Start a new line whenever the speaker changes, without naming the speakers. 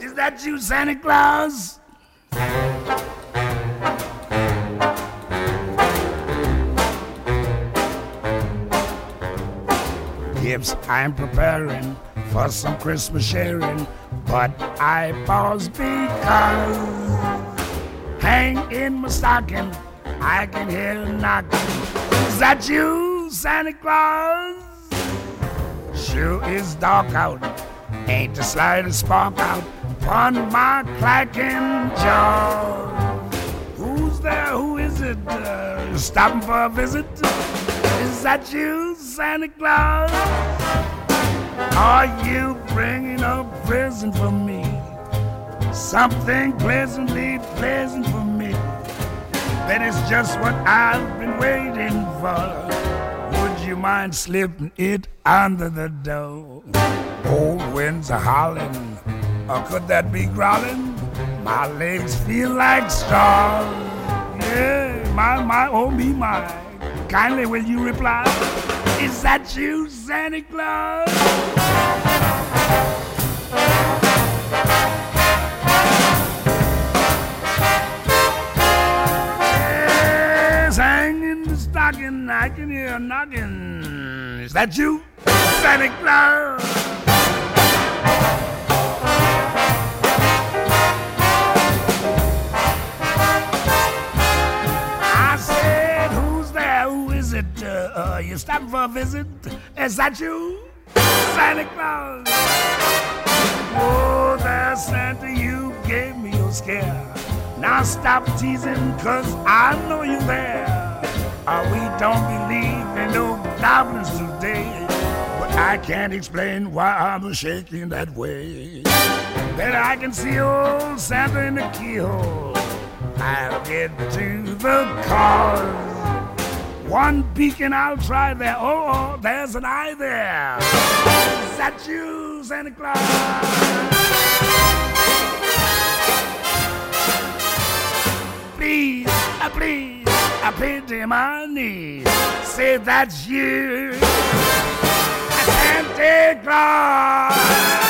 Is that you, Santa Claus? Gifts I'm preparing for some Christmas sharing, but I pause because hang in my stocking, I can hear a knocking. Is that you, Santa Claus? Sure is dark out, ain't the slightest spark out upon my clacking jaw. Who's there? Who is it? Stopping for a visit? Is that you, Santa Claus? Are you bringing a present for me? Something pleasantly pleasant for me. That is just what I've been waiting for. Would you mind slipping it under the door? Cold winds are howling, or could that be growling? My legs feel like straw. Yeah, my, oh me, my. Kindly will you reply? Is that you, Santa Claus? Yes, hang in the stocking, I can hear a knocking. Is that you, Santa Claus? You stopping for a visit? Is that you, Santa Claus? Oh, there, Santa, you gave me your scare. Now stop teasing, cause I know you're there. We don't believe in no goblins today, but I can't explain why I'm shaking that way. Better I can see old Santa in the keyhole. I'll get to the cause. One beacon I'll try there. Oh, there's an eye there. Is that you, Santa Claus? Please, please, I pity my knees. Say that's you, Santa Claus.